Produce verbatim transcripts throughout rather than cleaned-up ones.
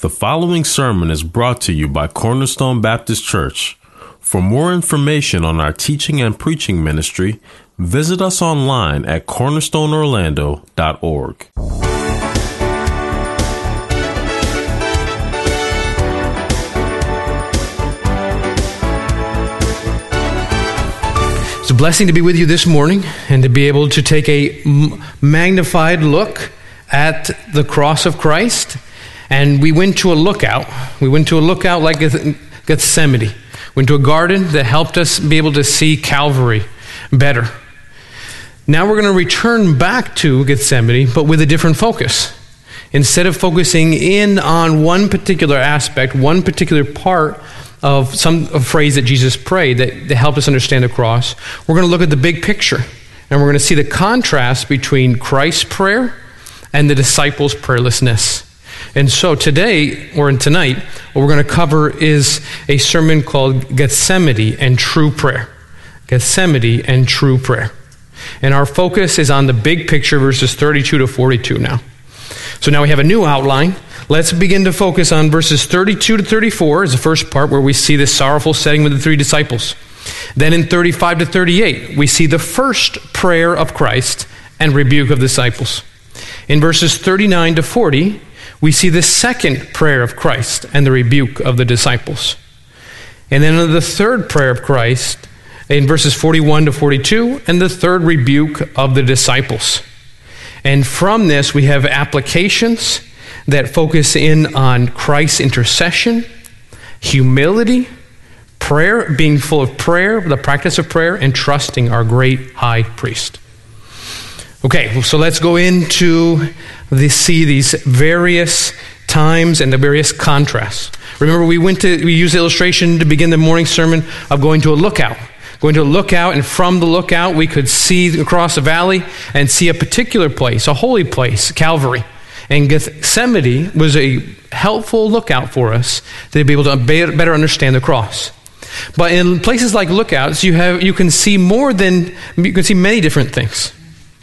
The following sermon is brought to you by Cornerstone Baptist Church. For more information on our teaching and preaching ministry, visit us online at cornerstone orlando dot org. It's a blessing to be with you this morning and to be able to take a magnified look at the cross of Christ. And we went to a lookout. We went to a lookout like Gethsemane. We went to a garden that helped us be able to see Calvary better. Now we're going to return back to Gethsemane, but with a different focus. Instead of focusing in on one particular aspect, one particular part of some a phrase that Jesus prayed that, that helped us understand the cross, we're going to look at the big picture. And we're going to see the contrast between Christ's prayer and the disciples' prayerlessness. And so today, or tonight, what we're going to cover is a sermon called Gethsemane and True Prayer. Gethsemane and True Prayer. And our focus is on the big picture, verses thirty-two to forty-two now. So now we have a new outline. Let's begin to focus on verses thirty-two to thirty-four as the first part, where we see the sorrowful setting with the three disciples. Then in thirty-five to thirty-eight, we see the first prayer of Christ and rebuke of the disciples. In verses thirty-nine to forty, we see the second prayer of Christ and the rebuke of the disciples. And then in the third prayer of Christ, in verses forty-one to forty-two, and the third rebuke of the disciples. And from this, we have applications that focus in on Christ's intercession, humility, prayer, being full of prayer, the practice of prayer, and trusting our great high priest. Okay, so let's go into the, see these various times and the various contrasts. Remember, we went to we used the illustration to begin the morning sermon of going to a lookout. Going to a lookout, and from the lookout, we could see across the valley and see a particular place, a holy place, Calvary. And Gethsemane was a helpful lookout for us to be able to better understand the cross. But in places like lookouts, you have you can see more than you can see many different things.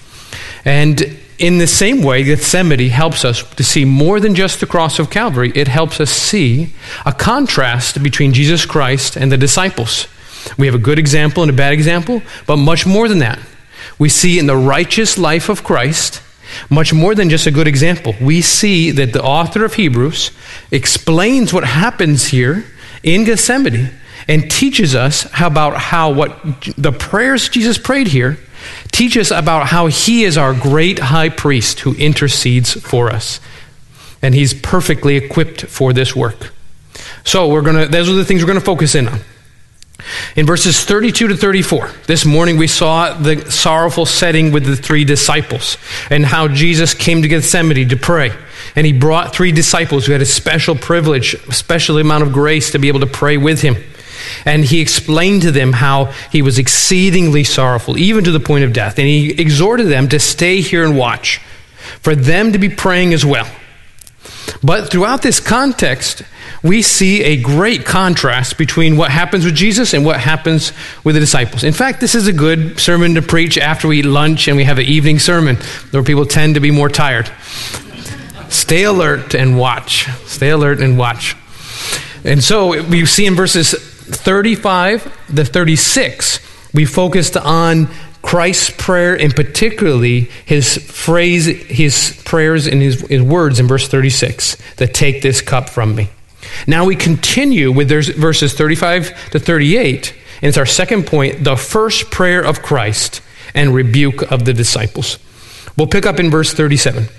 And in the same way, Gethsemane helps us to see more than just the cross of Calvary. It helps us see a contrast between Jesus Christ and the disciples. We have a good example and a bad example, but much more than that. We see in the righteous life of Christ, much more than just a good example. We see that the author of Hebrews explains what happens here in Gethsemane and teaches us how about how what the prayers Jesus prayed here teach us about how he is our great high priest who intercedes for us. And he's perfectly equipped for this work. So we're gonna those are the things we're going to focus in on. In verses thirty-two to thirty-four, this morning we saw the sorrowful setting with the three disciples and how Jesus came to Gethsemane to pray. And he brought three disciples who had a special privilege, a special amount of grace to be able to pray with him. And he explained to them how he was exceedingly sorrowful, even to the point of death. And he exhorted them to stay here and watch, for them to be praying as well. But throughout this context, we see a great contrast between what happens with Jesus and what happens with the disciples. In fact, this is a good sermon to preach after we eat lunch and we have an evening sermon, where people tend to be more tired. Stay alert and watch. Stay alert and watch. And so we see in verses thirty-five to thirty-six, we focused on Christ's prayer, and particularly his phrase, his prayers and his, his words in verse thirty-six, that take this cup from me. Now we continue with verses thirty-five to thirty-eight, and it's our second point, the first prayer of Christ and rebuke of the disciples. We'll pick up in verse thirty-seven.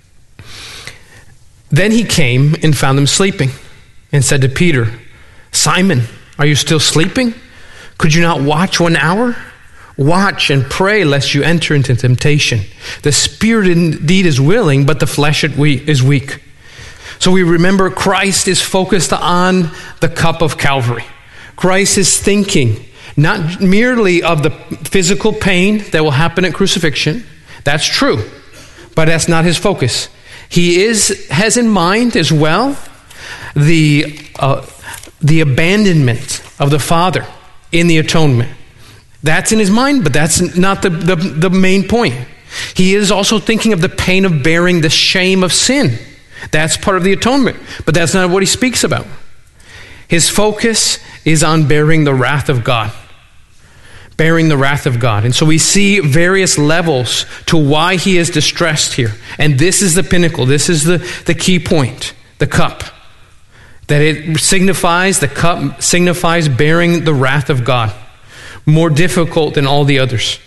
Then he came and found them sleeping and said to Peter, Simon, are you still sleeping? Could you not watch one hour? Watch and pray lest you enter into temptation. The spirit indeed is willing, but the flesh is weak. So we remember Christ is focused on the cup of Calvary. Christ is thinking not merely of the physical pain that will happen at crucifixion. That's true, but that's not his focus. He is has in mind as well the uh, the abandonment of the Father in the atonement. That's in his mind, but that's not the, the, the main point. He is also thinking of the pain of bearing the shame of sin That's part of the atonement. But that's not what he speaks about. His focus is on bearing the wrath of God. Bearing the wrath of God. And so we see various levels to why he is distressed here. And this is the pinnacle. This is the, the key point. The cup. That it signifies, the cup signifies bearing the wrath of God. More difficult than all the others.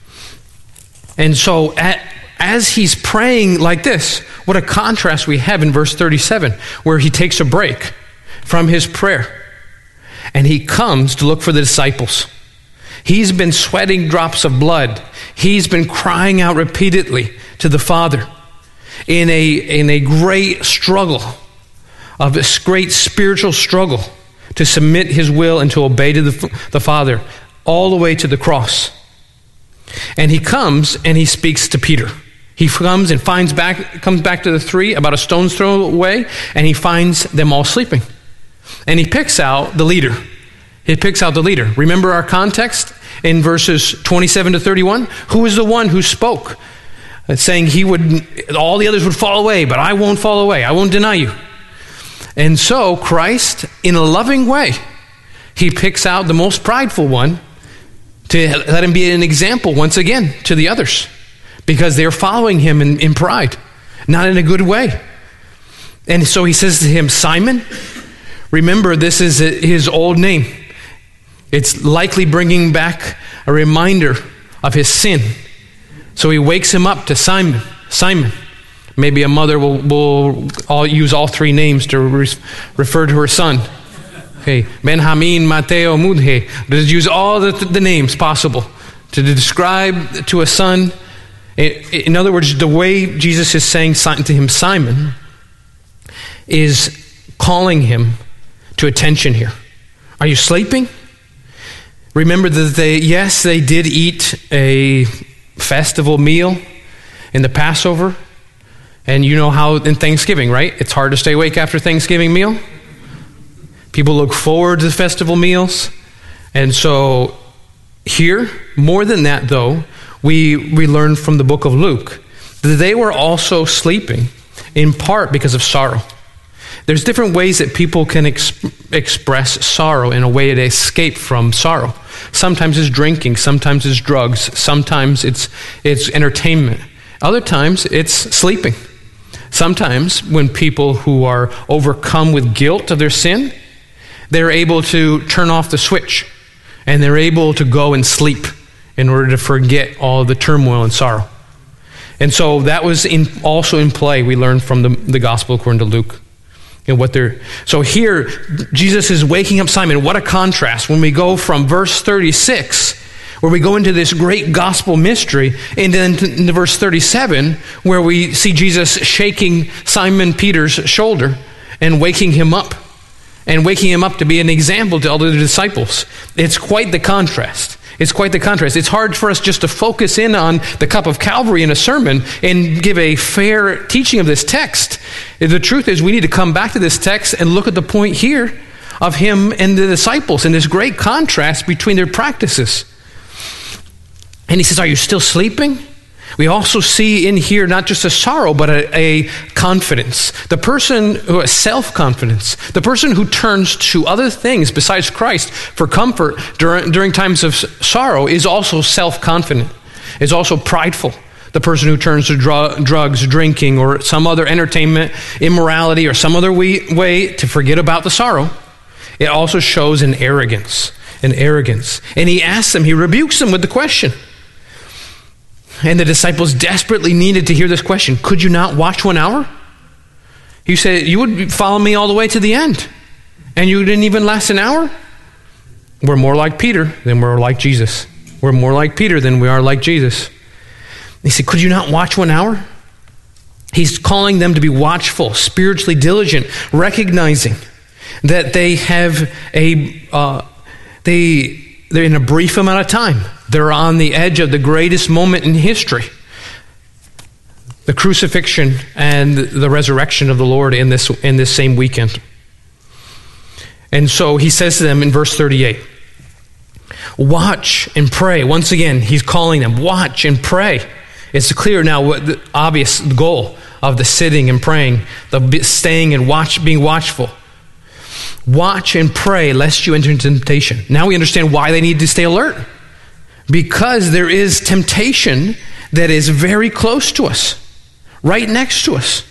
And so at, as he's praying like this, what a contrast we have in verse thirty-seven, where he takes a break from his prayer. And he comes to look for the disciples. He's been sweating drops of blood. He's been crying out repeatedly to the Father in a, in a great struggle, of this great spiritual struggle to submit his will and to obey to the, the Father all the way to the cross. And he comes and he speaks to Peter. He comes and finds back, comes back to the three about a stone's throw away, and he finds them all sleeping. And he picks out the leader. He picks out the leader. Remember our context in verses twenty-seven to thirty-one? Who is the one who spoke? Saying he would, all the others would fall away, but I won't fall away. I won't deny you. And so Christ, in a loving way, he picks out the most prideful one to let him be an example once again to the others. Because they're following him in, in pride, not in a good way. And so he says to him, Simon, remember this is his old name. It's likely bringing back a reminder of his sin. So he wakes him up to Simon. Simon. Maybe a mother will, will all use all three names to re- refer to her son. Okay, Benjamin, Mateo, Mudhe. Just use all the, the names possible to describe to a son. In other words, the way Jesus is saying to him, Simon, is calling him to attention here. Are you sleeping? Remember that they, yes, they did eat a festival meal in the Passover. And you know how in Thanksgiving, right? It's hard to stay awake after Thanksgiving meal. People look forward to the festival meals. And so here, more than that though, we, we learn from the book of Luke that they were also sleeping in part because of sorrow. There's different ways that people can exp- express sorrow in a way to escape from sorrow. Sometimes it's drinking, sometimes it's drugs, sometimes it's it's entertainment. Other times it's sleeping. Sometimes when people who are overcome with guilt of their sin, they're able to turn off the switch and they're able to go and sleep in order to forget all the turmoil and sorrow. And so that was in, also in play, we learned from the, the gospel according to Luke. And what they're, so here, Jesus is waking up Simon. What a contrast when we go from verse thirty-six, where we go into this great gospel mystery, and then into verse thirty-seven, where we see Jesus shaking Simon Peter's shoulder and waking him up, and waking him up to be an example to all the disciples. It's quite the contrast. It's quite the contrast. It's hard for us just to focus in on the cup of Calvary in a sermon and give a fair teaching of this text. The truth is we need to come back to this text and look at the point here of him and the disciples and this great contrast between their practices. And he says, are you still sleeping? We also see in here not just a sorrow, but a, a confidence. The person who has self-confidence, the person who turns to other things besides Christ for comfort during, during times of sorrow is also self-confident, is also prideful. The person who turns to dr- drugs, drinking, or some other entertainment, immorality, or some other way, way to forget about the sorrow, it also shows an arrogance, an arrogance. And he asks them, he rebukes them with the question. And the disciples desperately needed to hear this question. Could you not watch one hour? He said, you would follow me all the way to the end. And you didn't even last an hour? We're more like Peter than we're like Jesus. We're more like Peter than we are like Jesus. He said, could you not watch one hour? He's calling them to be watchful, spiritually diligent, recognizing that they have a, uh, they, they're in a brief amount of time. They're on the edge of the greatest moment in history. The crucifixion and the resurrection of the Lord in this, in this same weekend. And so he says to them in verse thirty-eight, watch and pray. Once again, he's calling them, watch and pray. It's clear now what the obvious goal of the sitting and praying, the staying and watch, being watchful. Watch and pray lest you enter into temptation. Now we understand why they need to stay alert. Because there is temptation that is very close to us, right next to us.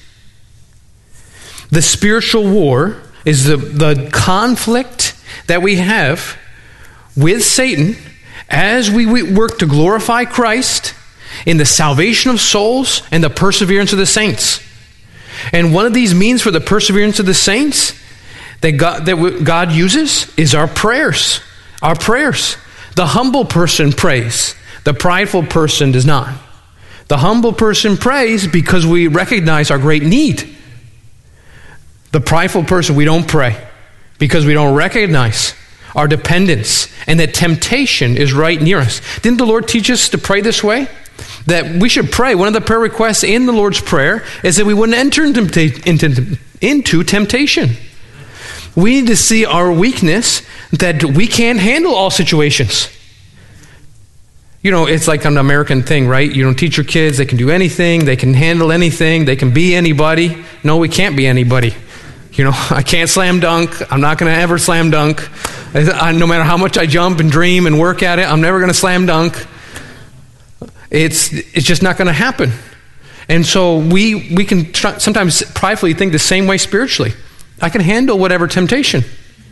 The spiritual war is the, the conflict that we have with Satan as we work to glorify Christ in the salvation of souls and the perseverance of the saints. And one of these means for the perseverance of the saints that God, that God uses is our prayers. Our prayers. The humble person prays. The prideful person does not. The humble person prays because we recognize our great need. The prideful person, we don't pray because we don't recognize our dependence and that temptation is right near us. Didn't the Lord teach us to pray this way? That we should pray. One of the prayer requests in the Lord's Prayer is that we wouldn't enter into, into, into temptation. We need to see our weakness, that we can't handle all situations. You know, it's like an American thing, right? You don't teach your kids, they can do anything, they can handle anything, they can be anybody. No, we can't be anybody. You know, I can't slam dunk. I'm not going to ever slam dunk. I, no matter how much I jump and dream and work at it, I'm never going to slam dunk. It's it's just not going to happen. And so we we can try, sometimes pridefully think the same way spiritually. I can handle whatever temptation.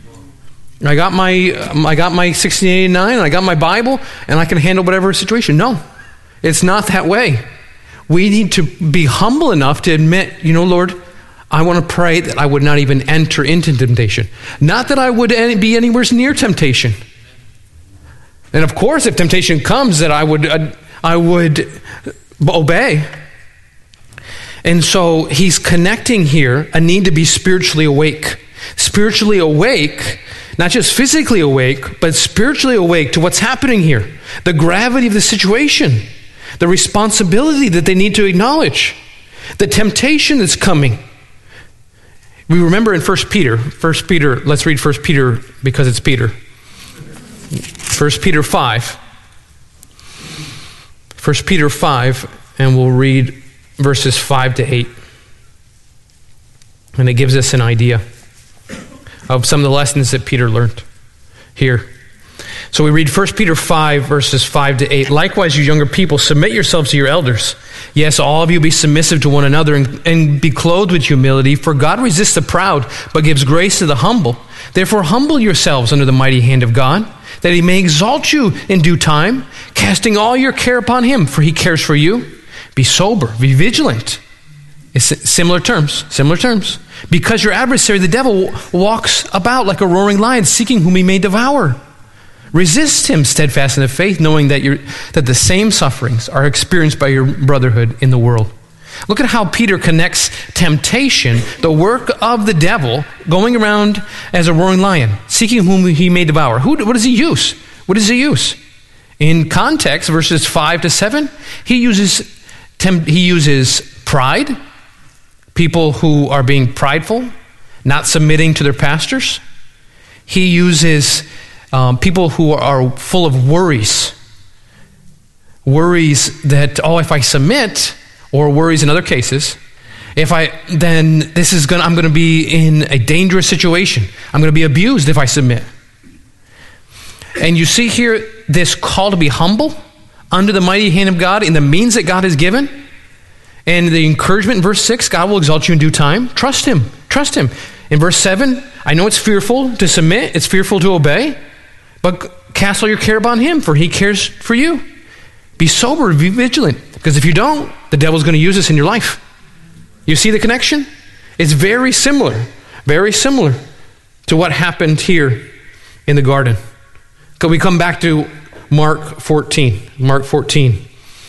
I got my um, I got my sixteen eighty-nine, and I got my Bible, and I can handle whatever situation. No, it's not that way. We need to be humble enough to admit, you know, Lord, I want to pray that I would not even enter into temptation. Not that I would be anywhere near temptation. And of course, if temptation comes, that I would uh, I would obey. And so he's connecting here a need to be spiritually awake. Spiritually awake, not just physically awake, but spiritually awake to what's happening here. The gravity of the situation. The responsibility that they need to acknowledge. The temptation that's coming. We remember in First Peter, First Peter, let's read First Peter because it's Peter. First Peter five. First Peter five, and we'll read verses five to eight. And it gives us an idea of some of the lessons that Peter learned here. So we read First Peter five, verses five to eight. Likewise, you younger people, submit yourselves to your elders. Yes, all of you be submissive to one another and, and be clothed with humility, for God resists the proud, but gives grace to the humble. Therefore, humble yourselves under the mighty hand of God, that he may exalt you in due time, casting all your care upon him, for he cares for you. Be sober, be vigilant. It's similar terms, similar terms. Because your adversary, the devil, walks about like a roaring lion, seeking whom he may devour. Resist him steadfast in the faith, knowing that you're, that the same sufferings are experienced by your brotherhood in the world. Look at how Peter connects temptation, the work of the devil, going around as a roaring lion, seeking whom he may devour. Who, what does he use? What does he use? In context, verses five to seven, he uses he uses pride, people who are being prideful, not submitting to their pastors. He uses um, people who are full of worries. Worries that, oh, if I submit, or worries in other cases, if I, then this is going I'm going to be in a dangerous situation. I'm going to be abused if I submit. And you see here this call to be humble under the mighty hand of God in the means that God has given. And the encouragement in verse six, God will exalt you in due time. Trust him. Trust him. In verse seven, I know it's fearful to submit. It's fearful to obey. But cast all your care upon him, for he cares for you. Be sober, be vigilant. Because if you don't, the devil's going to use this in your life. You see the connection? It's very similar. Very similar to what happened here in the garden. Can we come back to Mark fourteen? Mark fourteen.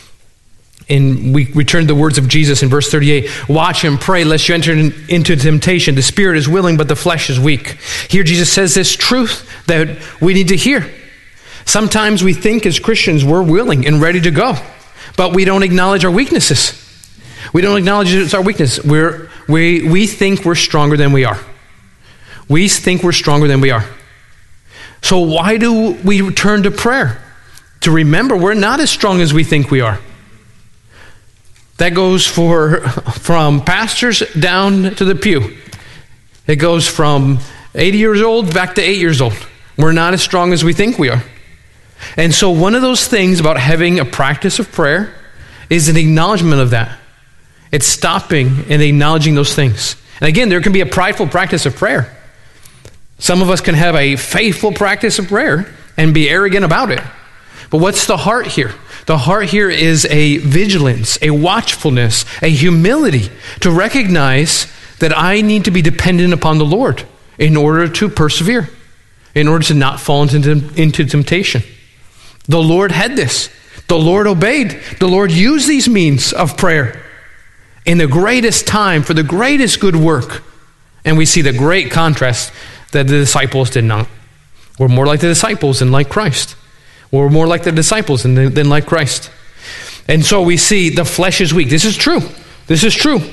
And we return to the words of Jesus in verse thirty-eight. Watch and pray lest you enter in, into temptation. The spirit is willing, but the flesh is weak. Here Jesus says this truth that we need to hear. Sometimes we think as Christians we're willing and ready to go, but we don't acknowledge our weaknesses. We don't acknowledge it's our weakness. We're, we, we think we're stronger than we are. We think we're stronger than we are. So why do we turn to prayer? To remember we're not as strong as we think we are. That goes for from pastors down to the pew. It goes from eighty years old back to eight years old. We're not as strong as we think we are. And so one of those things about having a practice of prayer is an acknowledgement of that. It's stopping and acknowledging those things. And again, there can be a prideful practice of prayer. Some of us can have a faithful practice of prayer and be arrogant about it. But what's the heart here? The heart here is a vigilance, a watchfulness, a humility to recognize that I need to be dependent upon the Lord in order to persevere, in order to not fall into, into temptation. The Lord had this. The Lord obeyed. The Lord used these means of prayer in the greatest time for the greatest good work. And we see the great contrast that the disciples did not. We're more like the disciples than like Christ. We're more like the disciples than, than like Christ. And so we see the flesh is weak. This is true. This is true.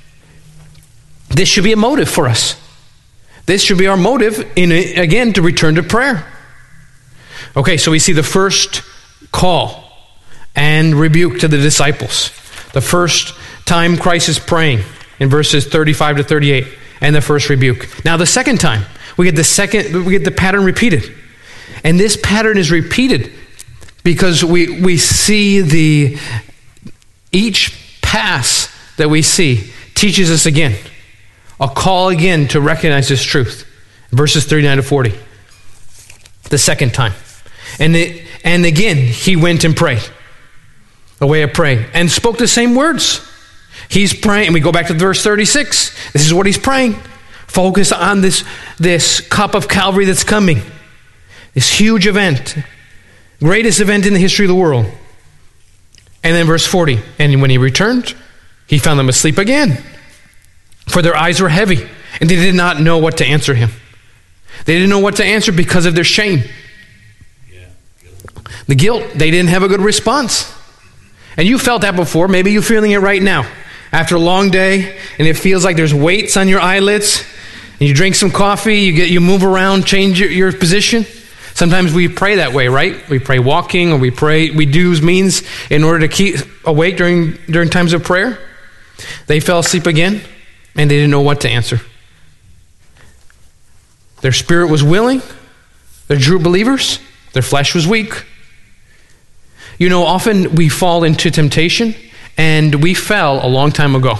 This should be a motive for us. This should be our motive, in again, to return to prayer. Okay, so we see the first call and rebuke to the disciples. The first time Christ is praying in verses thirty-five to thirty-eight, and the first rebuke. Now the second time, we get the second, we get the pattern repeated. And this pattern is repeated because we we see the each pass that we see teaches us again. A call again to recognize this truth. Verses thirty-nine to forty. The second time. And it, and again, he went and prayed. A way of praying. And spoke the same words. He's praying. And we go back to verse thirty-six. This is what he's praying. Focus on this, this cup of Calvary that's coming. This huge event. Greatest event in the history of the world. And then verse forty. And when he returned, he found them asleep again. For their eyes were heavy, and they did not know what to answer him. They didn't know what to answer because of their shame. Yeah, guilt. The guilt, they didn't have a good response. And you felt that before. Maybe you're feeling it right now. After a long day, and it feels like there's weights on your eyelids, and you drink some coffee, you get you move around, change your, your position. Sometimes we pray that way, right? We pray walking, or we pray, we do means in order to keep awake during, during times of prayer. They fell asleep again. And they didn't know what to answer. Their spirit was willing. They're true believers. Their flesh was weak. You know, often we fall into temptation, and we fell a long time ago.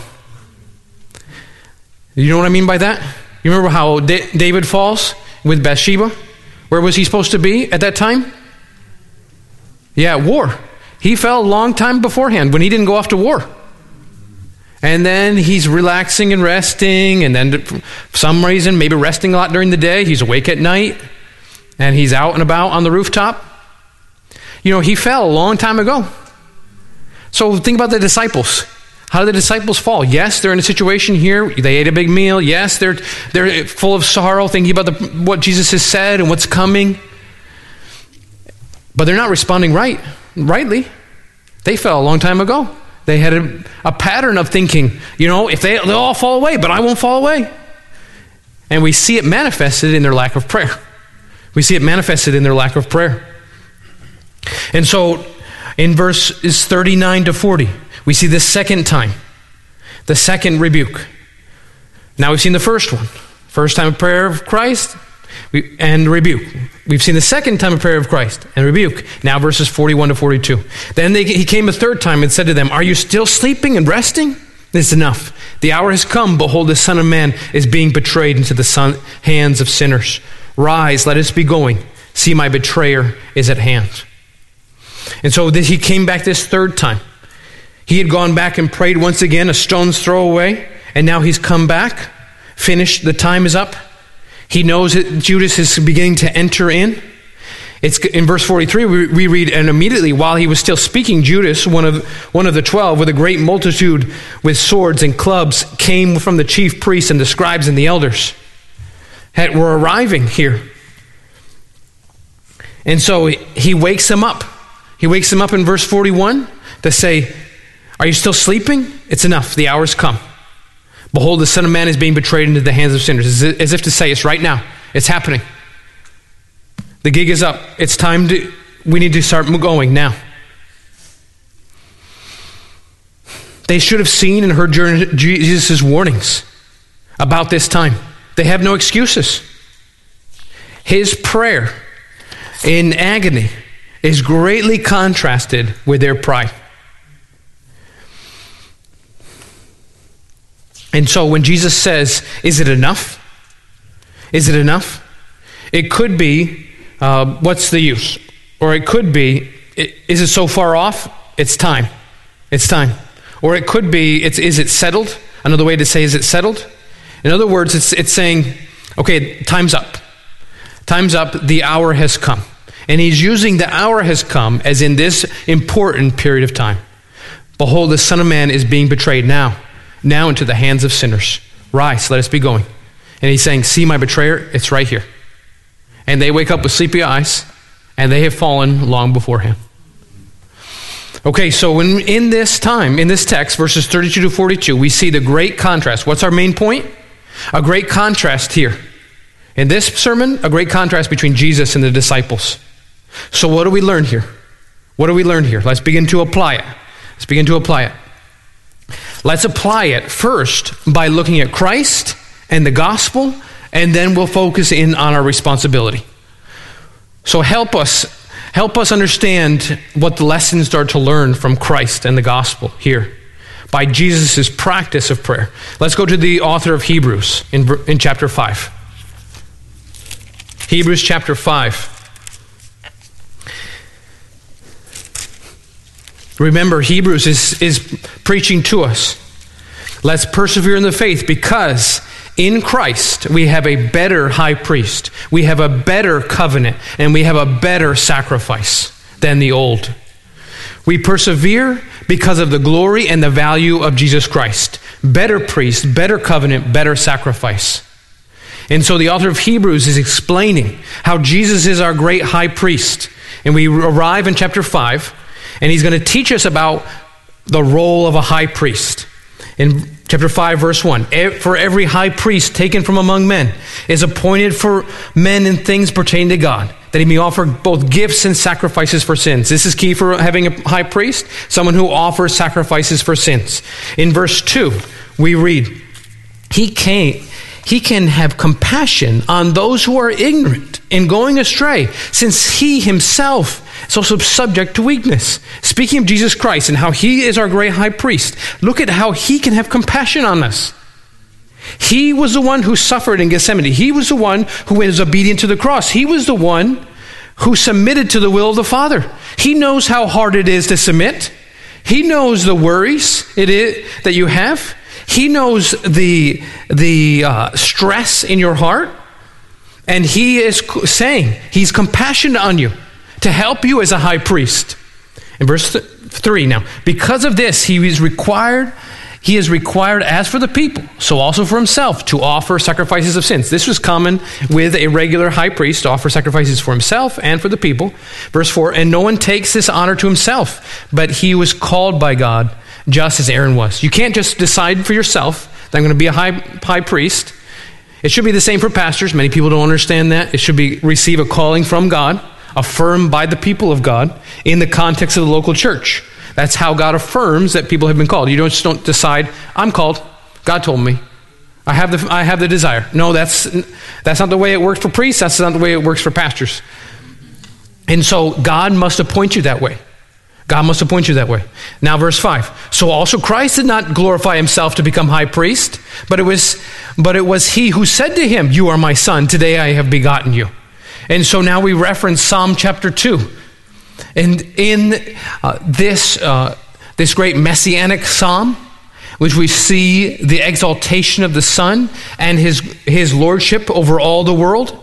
You know what I mean by that? You remember how D- David falls with Bathsheba? Where was he supposed to be at that time? Yeah, war. He fell a long time beforehand when he didn't go off to war. And then he's relaxing and resting, and then for some reason, maybe resting a lot during the day, he's awake at night, and he's out and about on the rooftop. You know, he fell a long time ago. So think about the disciples. How did the disciples fall? Yes, they're in a situation here. They ate a big meal. Yes, they're they're full of sorrow, thinking about the, what Jesus has said and what's coming. But they're not responding right, rightly. They fell a long time ago. They had a, a pattern of thinking, you know, if they, they'll all fall away, but I won't fall away. And we see it manifested in their lack of prayer. We see it manifested in their lack of prayer. And so in verses thirty-nine to forty, we see the second time, the second rebuke. Now we've seen the first one. First time of prayer of Christ we, and rebuke. We've seen the second time of prayer of Christ and rebuke. Now verses forty-one to forty-two. Then they, he came a third time and said to them, "Are you still sleeping and resting? This is enough. The hour has come. Behold, the Son of Man is being betrayed into the son, hands of sinners. Rise, let us be going. See, my betrayer is at hand." And so he came back this third time. He had gone back and prayed once again, a stone's throw away, and now he's come back, finished, the time is up. He knows that Judas is beginning to enter in. It's in verse forty-three, we, we read, "And immediately while he was still speaking, Judas, one of, one of the twelve, with a great multitude with swords and clubs, came from the chief priests and the scribes and the elders." Had, were arriving here. And so he, he wakes him up. He wakes him up in verse forty-one to say, "Are you still sleeping? It's enough. The hour's come. Behold, the Son of Man is being betrayed into the hands of sinners." As if to say, it's right now. It's happening. The gig is up. It's time to, we need to start going now. They should have seen and heard Jesus' warnings about this time. They have no excuses. His prayer in agony is greatly contrasted with their pride. And so when Jesus says, is it enough? Is it enough? It could be, uh, what's the use? Or it could be, is it so far off? It's time. It's time. Or it could be, it's, is it settled? Another way to say, is it settled? In other words, it's, it's saying, okay, time's up. Time's up, the hour has come. And he's using the hour has come as in this important period of time. Behold, the Son of Man is being betrayed now, now into the hands of sinners. Rise, let us be going. And he's saying, see my betrayer, it's right here. And they wake up with sleepy eyes, and they have fallen long before him. Okay, so when in this time, in this text, verses thirty-two to forty-two, we see the great contrast. What's our main point? A great contrast here. In this sermon, a great contrast between Jesus and the disciples. So what do we learn here? What do we learn here? Let's begin to apply it. Let's begin to apply it. Let's apply it first by looking at Christ and the gospel, and then we'll focus in on our responsibility. So help us, help us understand what the lessons are to learn from Christ and the gospel here by Jesus' practice of prayer. Let's go to the author of Hebrews in, in chapter five. Hebrews chapter five. Remember, Hebrews is, is preaching to us. Let's persevere in the faith because in Christ we have a better high priest. We have a better covenant and we have a better sacrifice than the old. We persevere because of the glory and the value of Jesus Christ. Better priest, better covenant, better sacrifice. And so the author of Hebrews is explaining how Jesus is our great high priest. And we arrive in chapter five, and he's going to teach us about the role of a high priest. In chapter five, verse one, for every high priest taken from among men is appointed for men in things pertaining to God, that he may offer both gifts and sacrifices for sins. This is key for having a high priest, someone who offers sacrifices for sins. In verse two, we read, he came... He can have compassion on those who are ignorant and going astray, since he himself is also subject to weakness. Speaking of Jesus Christ and how he is our great high priest, look at how he can have compassion on us. He was the one who suffered in Gethsemane. He was the one who was obedient to the cross. He was the one who submitted to the will of the Father. He knows how hard it is to submit. He knows the worries it is that you have. He knows the, the uh, stress in your heart, and he is saying he's compassionate on you to help you as a high priest. In verse th- three now, because of this, he is required, he is required as for the people, so also for himself, to offer sacrifices of sins. This was common with a regular high priest to offer sacrifices for himself and for the people. Verse four, and no one takes this honor to himself, but he was called by God, just as Aaron was. You can't just decide for yourself that I'm going to be a high, high priest. It should be the same for pastors. Many people don't understand that. It should be receive a calling from God, affirmed by the people of God in the context of the local church. That's how God affirms that people have been called. You don't just don't decide, I'm called. God told me. I have the I have the desire. No, that's that's not the way it works for priests. That's not the way it works for pastors. And so God must appoint you that way. God must appoint you that way. Now verse five. So also Christ did not glorify himself to become high priest, but it was but it was he who said to him, you are my son, today I have begotten you. And so now we reference Psalm chapter two. And in uh, this uh, this great messianic psalm, which we see the exaltation of the Son and his his lordship over all the world,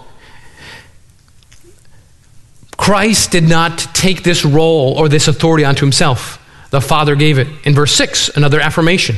Christ did not take this role or this authority onto himself. The Father gave it. In verse six, another affirmation.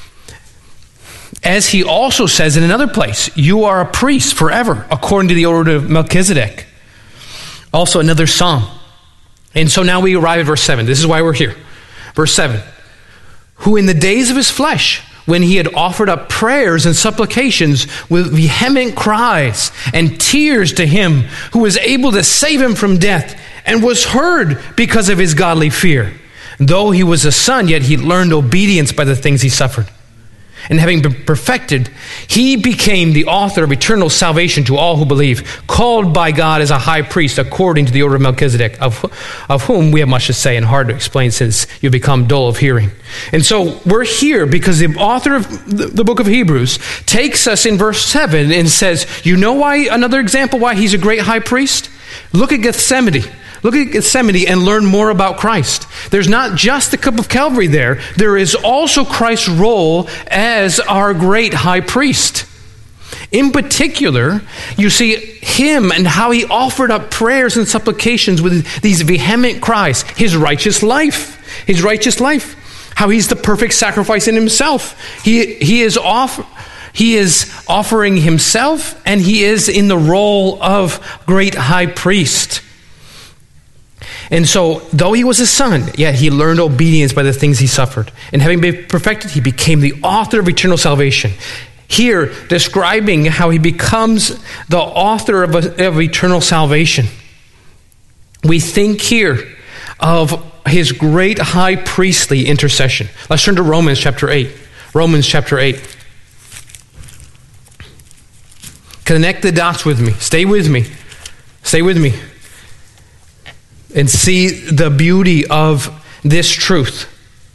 As he also says in another place, you are a priest forever, according to the order of Melchizedek. Also another psalm. And so now we arrive at verse seven. This is why we're here. Verse seven. Who in the days of his flesh, when he had offered up prayers and supplications with vehement cries and tears to him who was able to save him from death, and was heard because of his godly fear, Though he was a son, yet he learned obedience by the things he suffered. And having been perfected, he became the author of eternal salvation to all who believe, called by God as a high priest according to the order of Melchizedek, of, of whom we have much to say and hard to explain since you become dull of hearing. And so we're here because the author of the, the book of Hebrews takes us in verse seven and says, you know why, another example why he's a great high priest? Look at Gethsemane. Look at Gethsemane and learn more about Christ. There's not just the cup of Calvary there. There is also Christ's role as our great high priest. In particular, you see him and how he offered up prayers and supplications with these vehement cries. His righteous life. His righteous life. How he's the perfect sacrifice in himself. He, he is off... He is offering himself, and he is in the role of great high priest. And so, though he was a son, yet he learned obedience by the things he suffered. And having been perfected, he became the author of eternal salvation. Here, describing how he becomes the author of, a, of eternal salvation. We think here of his great high priestly intercession. Let's turn to Romans chapter eight. Romans chapter eight. Connect the dots with me. Stay with me. Stay with me. And see the beauty of this truth.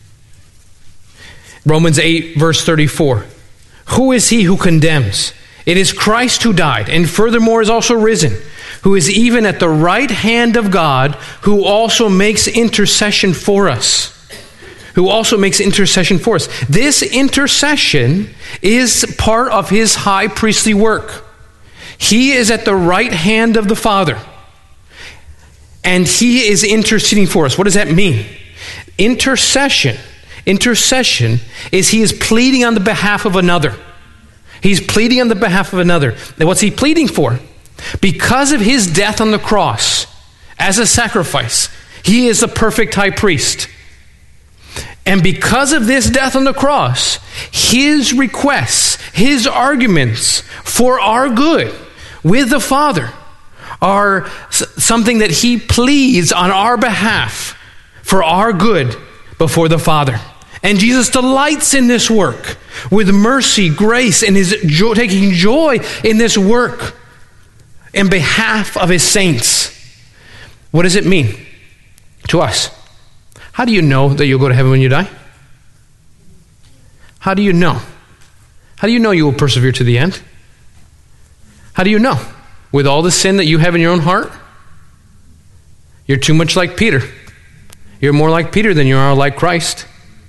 Romans eight, verse thirty-four. Who is he who condemns? It is Christ who died, and furthermore is also risen, who is even at the right hand of God, who also makes intercession for us. Who also makes intercession for us. This intercession is part of his high priestly work. He is at the right hand of the Father. And he is interceding for us. What does that mean? Intercession. Intercession is he is pleading on the behalf of another. He's pleading on the behalf of another. And what's he pleading for? Because of his death on the cross as a sacrifice, he is the perfect high priest. And because of this death on the cross, his requests, his arguments for our good with the Father are something that he pleads on our behalf for our good before the Father. And Jesus delights in this work with mercy, grace, and is jo- taking joy in this work in behalf of his saints. What does it mean to us? How do you know that you'll go to heaven when you die? How do you know? How do you know you will persevere to the end? How do you know? With all the sin that you have in your own heart? You're too much like Peter. You're more like Peter than you are like Christ.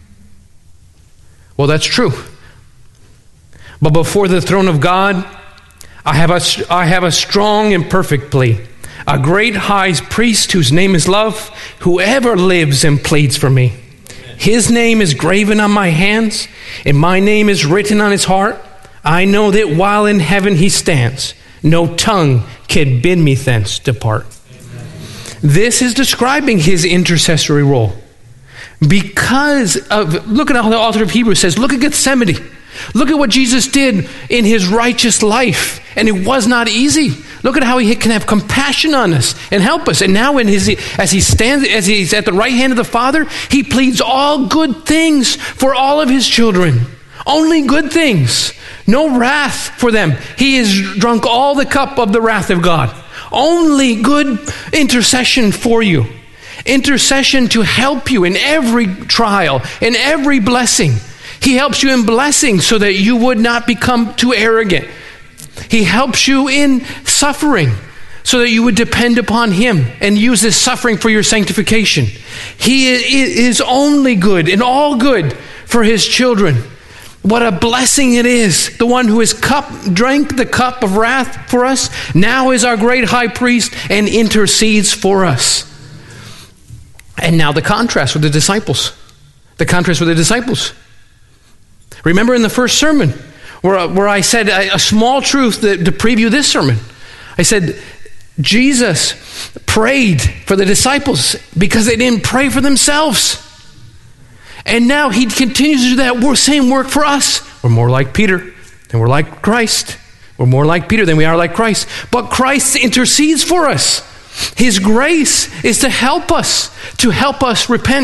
Well, that's true. But before the throne of God, I have a, I have a strong and perfect plea. A great high priest whose name is love, whoever lives and pleads for me. His name is graven on my hands, and my name is written on his heart. I know that while in heaven he stands, no tongue can bid me thence depart. This is describing his intercessory role. Because of, look at how the author of Hebrews says, look at Gethsemane. Look at what Jesus did in his righteous life. And it was not easy. Look at how he can have compassion on us and help us. And now in his, as he stands, as he's at the right hand of the Father, he pleads all good things for all of his children. Only good things. No wrath for them. He has drunk all the cup of the wrath of God. Only good intercession for you. Intercession to help you in every trial, in every blessing. He helps you in blessing so that you would not become too arrogant. He helps you in suffering so that you would depend upon him and use this suffering for your sanctification. He is only good and all good for his children. What a blessing it is. The one who has cup, drank the cup of wrath for us, now is our great high priest and intercedes for us. And now the contrast with the disciples. The contrast with the disciples. Remember in the first sermon where, where I said a, a small truth to, to preview this sermon. I said, Jesus prayed for the disciples because they didn't pray for themselves. And now he continues to do that same work for us. We're more like Peter than we're like Christ. We're more like Peter than we are like Christ. But Christ intercedes for us. His grace is to help us, to help us repent,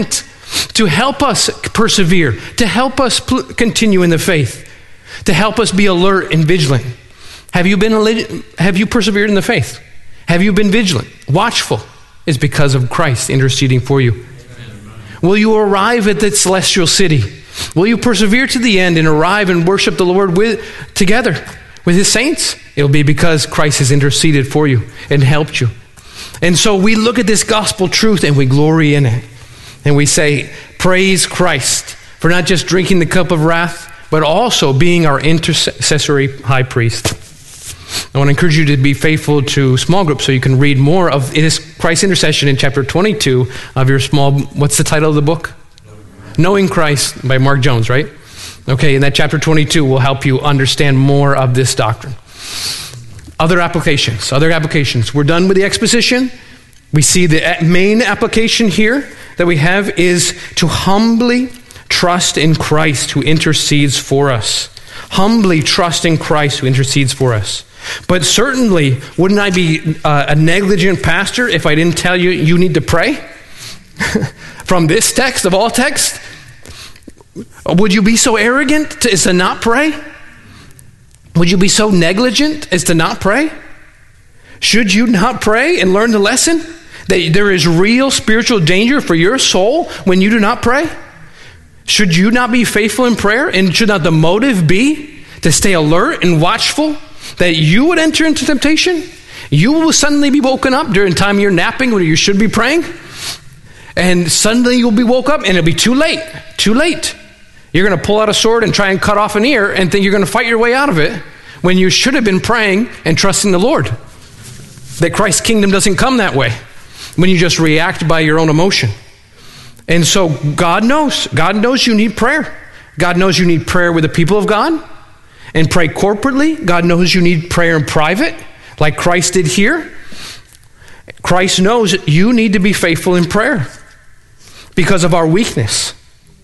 to help us persevere, to help us pl- continue in the faith, to help us be alert and vigilant. Have you been have you persevered in the faith? Have you been vigilant, watchful? It's because of Christ interceding for you. Amen. Will you arrive at the celestial city? Will you persevere to the end and arrive and worship the Lord with together with his saints? It'll be because Christ has interceded for you and helped you. And so we look at this gospel truth and we glory in it. And we say, praise Christ for not just drinking the cup of wrath, but also being our intercessory high priest. I want to encourage you to be faithful to small groups so you can read more of this Christ's intercession in chapter twenty-two of your small, what's the title of the book? Knowing Christ by Mark Jones, right? Okay, and that chapter twenty-two will help you understand more of this doctrine. Other applications, other applications. We're done with the exposition. We see the main application here that we have is to humbly trust in Christ who intercedes for us. Humbly trust in Christ who intercedes for us. But certainly, wouldn't I be uh, a negligent pastor if I didn't tell you you need to pray? From this text of all texts? Would you be so arrogant to, as to not pray? Would you be so negligent as to not pray? Should you not pray and learn the lesson? That there is real spiritual danger for your soul when you do not pray? Should you not be faithful in prayer? And should not the motive be to stay alert and watchful? That you would enter into temptation? You will suddenly be woken up during the time you're napping when you should be praying? And suddenly you'll be woke up and it'll be too late. Too late. You're going to pull out a sword and try and cut off an ear and think you're going to fight your way out of it when you should have been praying and trusting the Lord. That Christ's kingdom doesn't come that way when you just react by your own emotion. And so God knows. God knows you need prayer. God knows you need prayer with the people of God and pray corporately. God knows you need prayer in private like Christ did here. Christ knows you need to be faithful in prayer because of our weakness.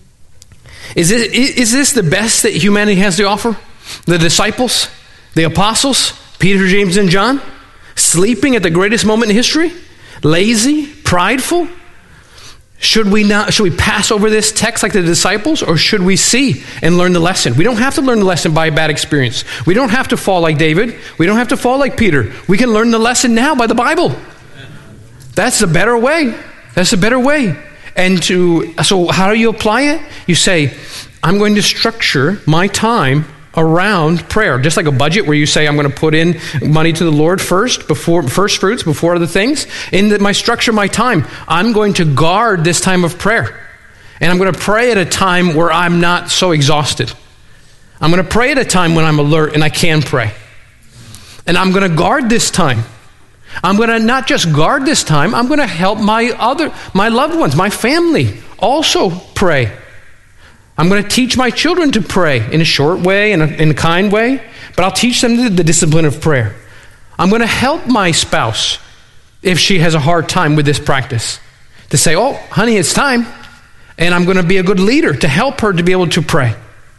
Is this, is this the best that humanity has to offer? The disciples, the apostles, Peter, James, and John, sleeping at the greatest moment in history, lazy, prideful? Should we not? Should we pass over this text like the disciples, or should we see and learn the lesson? We don't have to learn the lesson by a bad experience. We don't have to fall like David. We don't have to fall like Peter. We can learn the lesson now by the Bible. That's the better way. That's the better way. And to so how do you apply it? You say, I'm going to structure my time around prayer, just like a budget where you say, I'm going to put in money to the Lord first, before first fruits, before other things. In the, my structure, my time, I'm going to guard this time of prayer. And I'm going to pray at a time where I'm not so exhausted. I'm going to pray at a time when I'm alert and I can pray. And I'm going to guard this time. I'm going to not just guard this time, I'm going to help my other, my loved ones, my family also pray. I'm going to teach my children to pray in a short way, in a, in a kind way, but I'll teach them the, the discipline of prayer. I'm going to help my spouse if she has a hard time with this practice. To say, oh, honey, it's time. And I'm going to be a good leader to help her to be able to pray.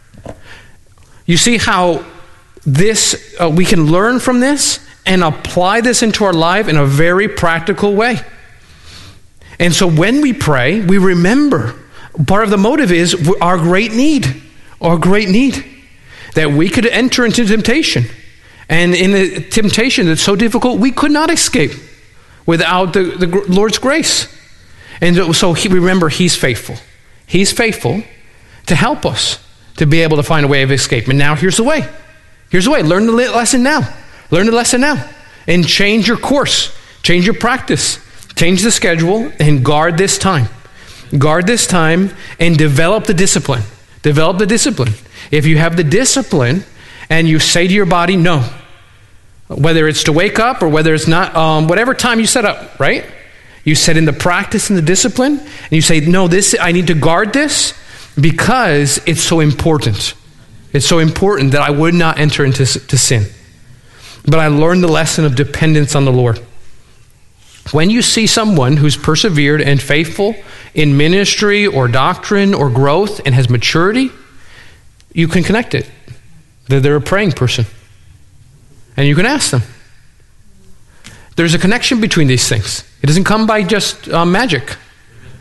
You see how this uh, we can learn from this and apply this into our life in a very practical way. And so when we pray, we remember part of the motive is our great need, our great need, that we could enter into temptation. And in a temptation that's so difficult, we could not escape without the, the Lord's grace. And so he, remember, he's faithful. He's faithful to help us to be able to find a way of escape. And now here's the way. Here's the way. Learn the lesson now. Learn the lesson now. And change your course. Change your practice. Change the schedule and guard this time. Guard this time and develop the discipline. Develop the discipline. If you have the discipline and you say to your body, no, whether it's to wake up or whether it's not, um, whatever time you set up, right? You set in the practice and the discipline, and you say, no, this I need to guard this because it's so important. It's so important that I would not enter into to sin. But I learned the lesson of dependence on the Lord. When you see someone who's persevered and faithful in ministry or doctrine or growth and has maturity, you can connect it. That they're a praying person. And you can ask them. There's a connection between these things. It doesn't come by just uh, magic.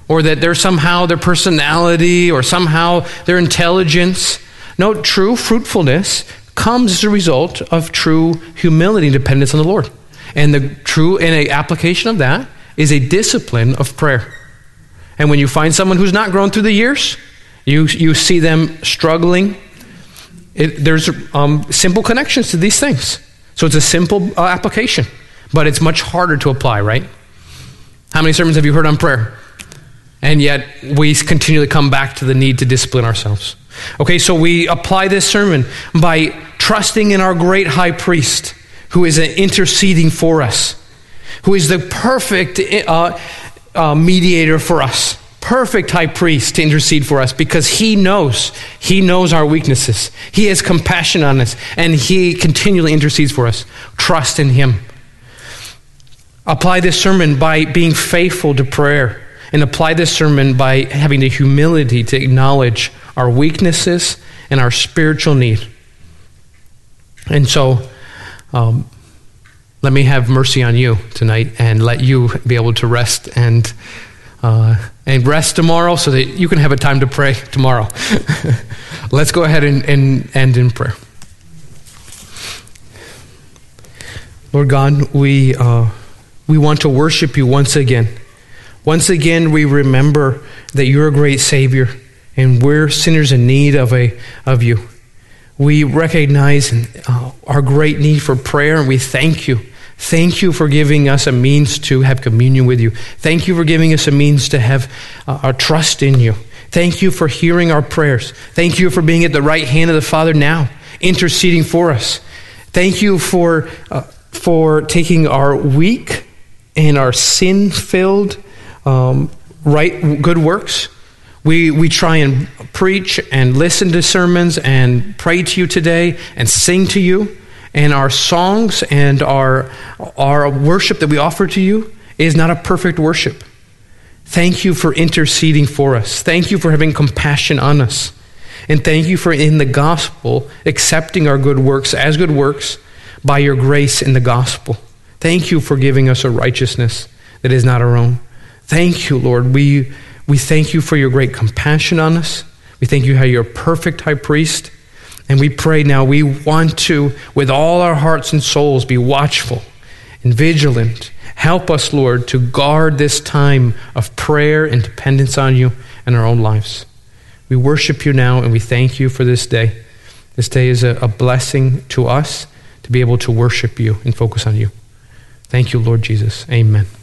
or that they're somehow their personality or somehow their intelligence. No, true fruitfulness comes as a result of true humility and dependence on the Lord. And the true and an application of that is a discipline of prayer. And when you find someone who's not grown through the years, you you see them struggling. It, there's um, simple connections to these things. So it's a simple uh, application, but it's much harder to apply, right? How many sermons have you heard on prayer? And yet we continually come back to the need to discipline ourselves. Okay, so we apply this sermon by trusting in our great high priest who is interceding for us, who is the perfect uh, uh, mediator for us, perfect high priest to intercede for us, because he knows, he knows our weaknesses. He has compassion on us, and he continually intercedes for us. Trust in him. Apply this sermon by being faithful to prayer, and apply this sermon by having the humility to acknowledge our weaknesses and our spiritual need. And so, um, let me have mercy on you tonight and let you be able to rest and uh, and rest tomorrow so that you can have a time to pray tomorrow. Let's go ahead and, and end in prayer. Lord God, we uh, we want to worship you once again. Once again, we remember that you're a great Savior and we're sinners in need of a of you. We recognize uh, our great need for prayer, and we thank you. Thank you for giving us a means to have communion with you. Thank you for giving us a means to have uh, our trust in you. Thank you for hearing our prayers. Thank you for being at the right hand of the Father now, interceding for us. Thank you for uh, for taking our weak and our sin-filled um, right good works. We we try and preach and listen to sermons and pray to you today and sing to you. And our songs and our, our worship that we offer to you is not a perfect worship. Thank you for interceding for us. Thank you for having compassion on us. And thank you for, in the gospel, accepting our good works as good works by your grace in the gospel. Thank you for giving us a righteousness that is not our own. Thank you, Lord. We We thank you for your great compassion on us. We thank you how you're a perfect high priest. And we pray now, we want to, with all our hearts and souls, be watchful and vigilant. Help us, Lord, to guard this time of prayer and dependence on you in our own lives. We worship you now, and we thank you for this day. This day is a, a blessing to us to be able to worship you and focus on you. Thank you, Lord Jesus. Amen.